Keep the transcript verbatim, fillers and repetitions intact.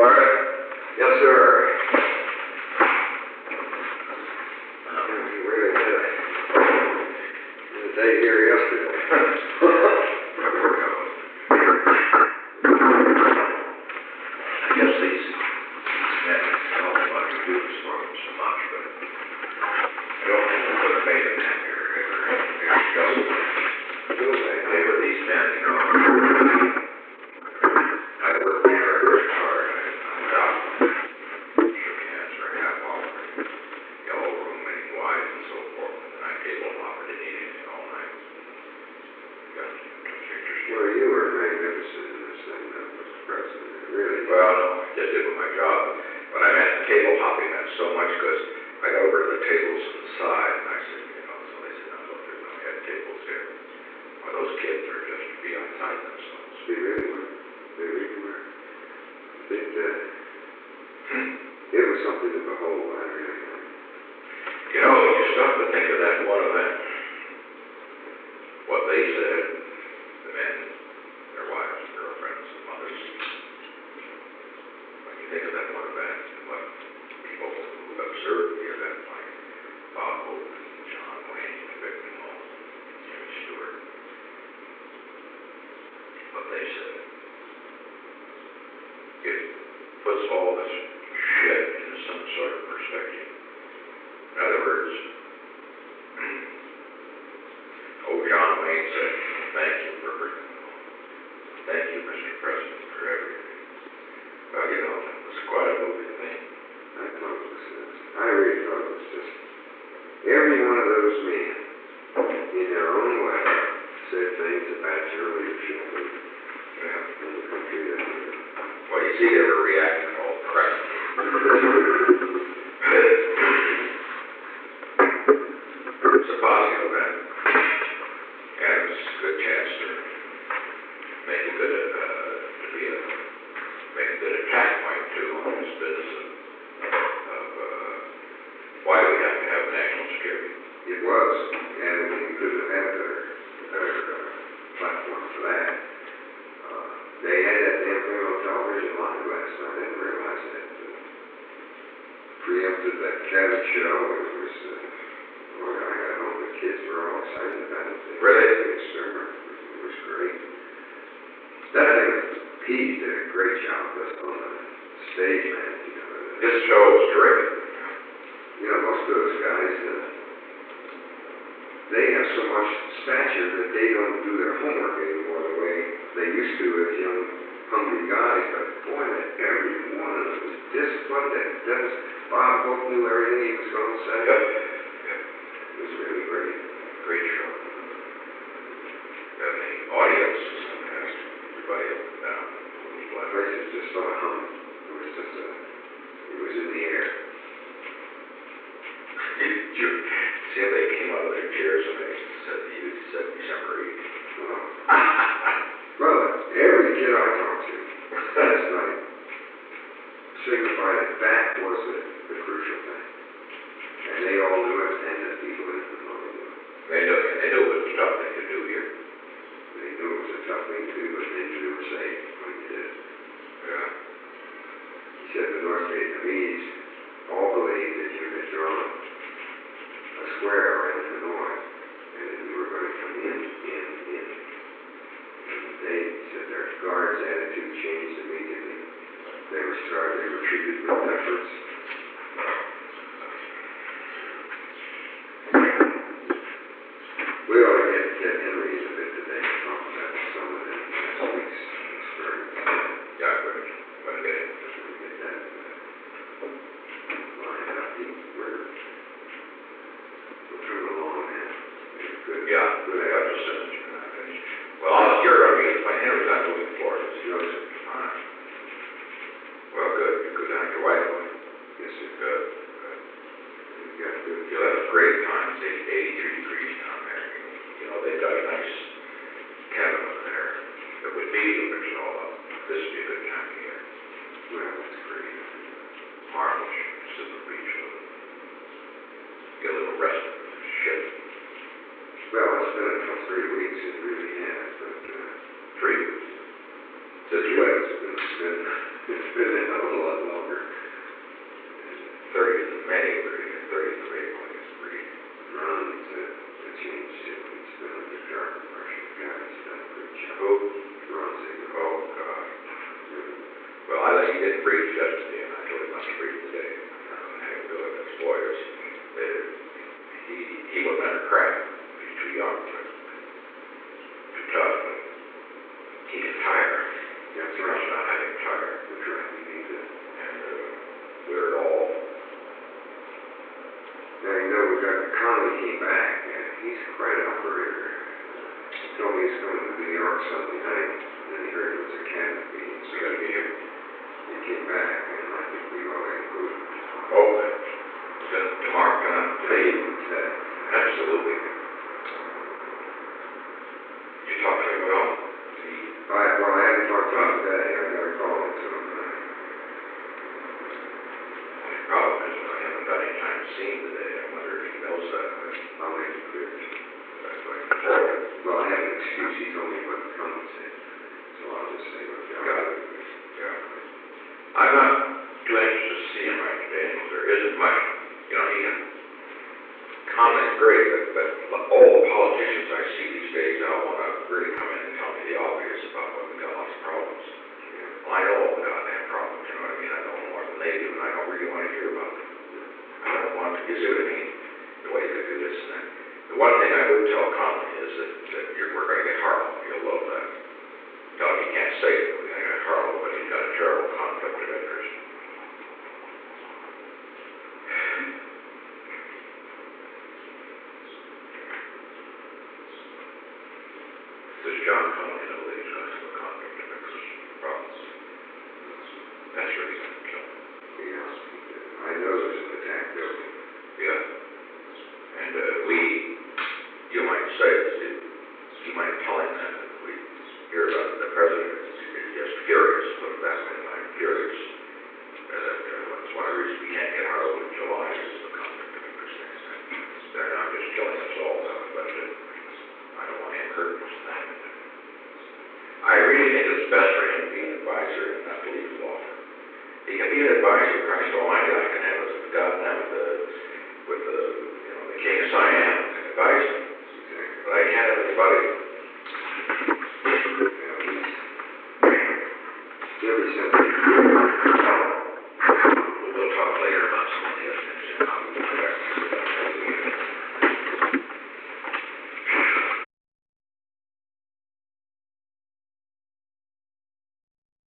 Florida? Yes, sir. Um, You really did. The day here yesterday. there we go. I guess these men don't know what to do this for them so much, but I don't know what would have made them happier. There you go. They were these men, you know. I worked there very hard. I went out, shook hands for a half hour, yellow room, many wide and so forth. And I table hopper, didn't eat anything all night. Got pictures. Well, you were magnificent in this thing, uh, Mister President. Really. Well, no, I just did with my job. But I meant table hopping meant so much because I got over to the tables on the side and I said, you know, so they said, no, look, there's no head tables here. Well, those kids are just to be outside themselves. They really were. They really were. It, uh, Hmm. it was something to behold, I really think. You know, you stop to think of that one event, what they said, the men, their wives, girlfriends, mothers. When you think of that one event, what people who observed the event, like Bob Hope, John Wayne, Vic Malone, Jimmy Stewart, what they said, it puts all this shit into some sort of perspective. In other words, oh, John Wayne said, thank you for everything. Thank you, Mister President, for everything. Well, you know, it was quite a moving thing. I thought it was, uh, I really thought it was just, every one of those men, in their own way, said things about your leadership in Yeah. the country that we were. Well, you see, they were reacting all press. It's a positive event. And it was a good chance to make a good, uh, to be a, make a good attack point too on this business of, of, uh, why we have to have national security. It was, and we couldn't have had a better, better uh, platform for that. Uh, they had that damn thing on television live last night. I didn't realize that. Uh, preempted that Cabot show. It was, uh, well, I got home, the kids were all excited about it. They Really? The experiment. It was great. That thing, he did a great job on the stage, man. You know, uh, This show was terrific. you know, most of those guys, uh, they have so much stature that they don't do their homework anymore the way they used to as young, hungry guys. But boy, that every one of them was disciplined. That Dennis Bob Hope knew everything he was going to say. Yep. It was really great. Great show. And the audience was fantastic. Everybody up and down. The place was just on a hum. It was just a, it was in the air. Did you see how they came out of their chairs when they said the youth said December eighth? Oh. Well, every kid I talked to last night signified that that was the, the crucial thing. And they all knew it, and the people in the know knew it. They knew, they knew it was a tough thing to do here. They knew it was a tough thing to do, but they knew they were safe when you did it. Yeah. He said the North Vietnamese all believed that you had drawn a square around Hanoi, and that we were going to come in, in, in. And they said their guards' attitude changed immediately. They were started, they were treated with deference. We ought to get, get Henry in a bit today to talk about some of the last week's experience. Yeah, I'm going to, I'm going to get it. Just to get that uh, lined up. He, we're, we're coming along, man. We're good. Yeah, Good I effort. just said that you're not finished. Well, all you're, I mean, my Henry's not moving forward. It's Joseph. All right. Well, good. You're good on your wife. Yes, sir. Good. Good. We got good. You'll have a great time. It's eighty-three degrees down there. You know, they've got a nice cabin up there. It would be if it was all up. This would be a good time of year. Well, that's great. March, sit on the beach a little. Get a little rest from this shit. Well, it's been a tough three weeks. It really has, but uh, Three weeks. the This weather's been, been, it's been a hell of a he's quite an operator. He told me he's coming to New York Sunday night, and then he heard it was a cabinet meeting, so We gotta be here. he came back, and I think we ought to include him. Oh, then tomorrow, can I, today, That, absolutely. Did you talk to him at all? He, I, well, I haven't talked to him today, I gotta call him to him tonight. the problem is, I haven't got any time to see him today. I wonder if he knows that. I'll make it clear. That's why he told me. Well, I have an excuse, he told me what to come and say, so I'll just say what John. Got it. Yeah. I'm not too anxious to see him right today, because there isn't much, you know, he can comment great, but, but all the politicians I see these days now want to really come in and tell me the obvious about what we got lots of problems. Well, I know what we got damn problems, you know what I mean? I know more than they do, and I don't really want to hear about them. I don't want to, you see what I mean? The way you could do this and that. The one thing I would tell Conley is that, that you're, we're going to get Harlow, you'll love that. Tell him he can't say it, we're going to get Harlow, but he's got a terrible conflict of interest. Does John Conley know that he's got some conflict of interest problems? That's really going to kill him. Yeah, I know there's an attack building. Yeah. And uh, we, you might say, it, you might tell him that we hear about the president is just furious, put it that way, I'm furious. Uh, that, uh, that's one of the reasons we can't get Harlow in July is the conflict of interest things. They're not just killing us all now, but uh, I don't want him hurting us. I really think it's best for him to be an advisor and not to leave the law firm. He can be an advisor, Christ almighty, I can have with God now with the, with the, you know, the king of Siam, can advise me. But I can't have anybody. Ever since he